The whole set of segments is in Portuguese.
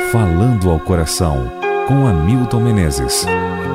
Falando ao Coração, com Hamilton Menezes.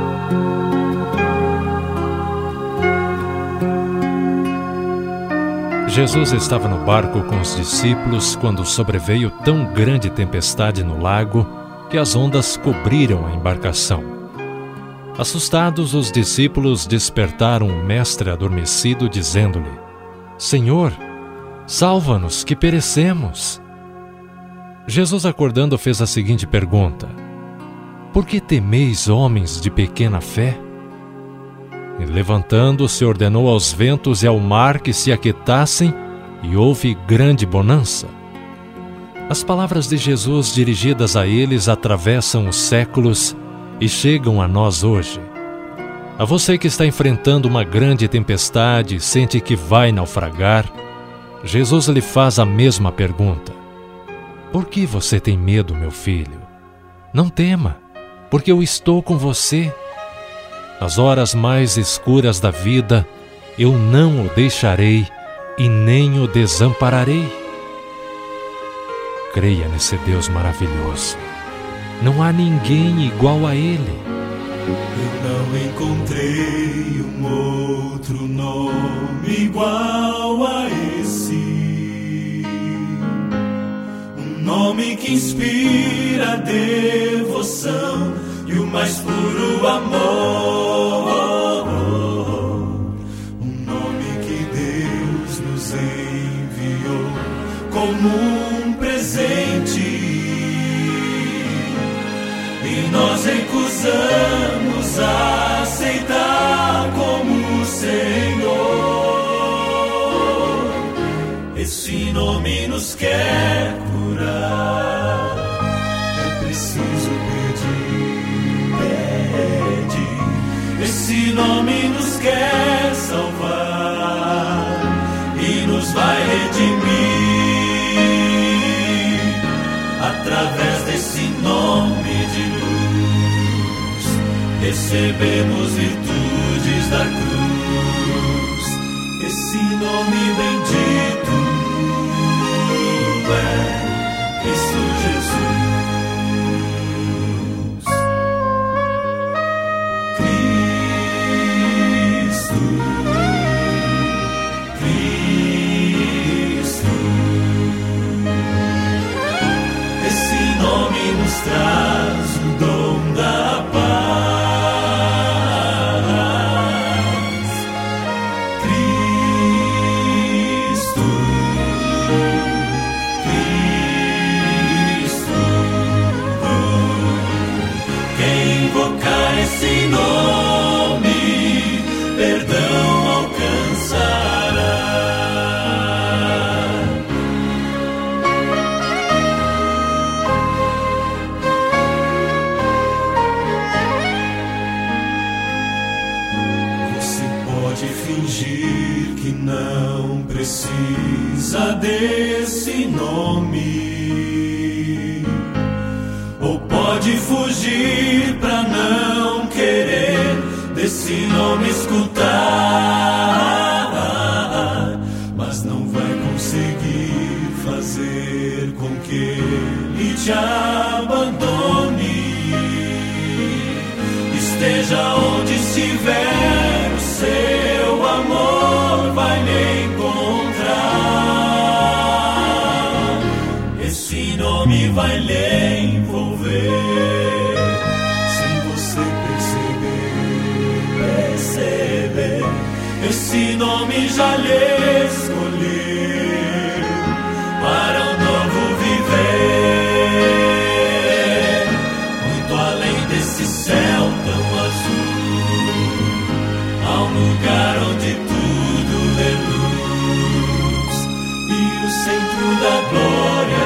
Jesus estava no barco com os discípulos quando sobreveio tão grande tempestade no lago que as ondas cobriram a embarcação. Assustados, os discípulos despertaram o mestre adormecido, dizendo-lhe: Senhor, salva-nos, que perecemos. Jesus, acordando, fez a seguinte pergunta: Por que temeis, homens de pequena fé? E levantando-se, ordenou aos ventos e ao mar que se aquietassem, e houve grande bonança. As palavras de Jesus dirigidas a eles atravessam os séculos e chegam a nós hoje. A você que está enfrentando uma grande tempestade e sente que vai naufragar, Jesus lhe faz a mesma pergunta: Por que você tem medo, meu filho? Não tema, porque eu estou com você. Nas horas mais escuras da vida, eu não o deixarei e nem o desampararei. Creia nesse Deus maravilhoso. Não há ninguém igual a Ele. Eu não encontrei um outro nome igual a esse. Um nome que inspira a devoção e o mais puro amor. Um nome que Deus nos enviou como um presente, e nós recusamos aceitar como Senhor. Esse nome nos quer curar. É preciso pedir. Esse nome nos quer salvar e nos vai redimir. Através desse nome de luz, recebemos virtudes da cruz. Esse nome bendito é Cristo Jesus. Nos traz o dom da paz. Cristo, Cristo. Quem invocar esse nome, perdão alcançará. Fingir que não precisa desse nome, ou pode fugir pra não querer desse nome escutar, mas não vai conseguir fazer com que ele te abandone. Esteja onde estiver, o seu amor vai lhe encontrar. Esse nome vai lhe envolver, sem você perceber. Esse nome já lhe escolheu para um novo viver, muito além desse céu tão azul. Há um lugar onde tudo é luz, e o centro da glória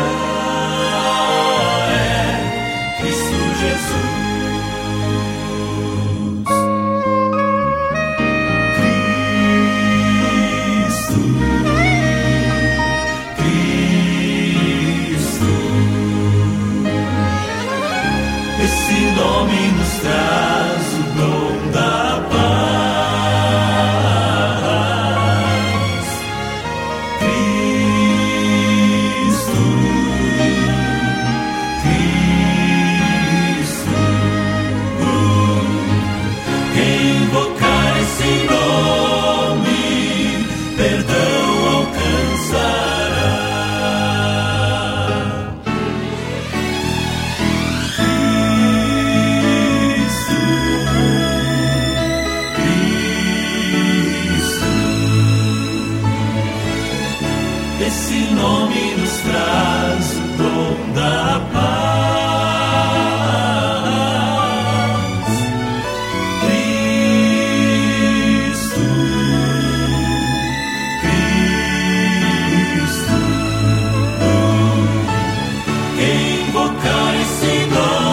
é Cristo Jesus. Cristo, invocar esse nome.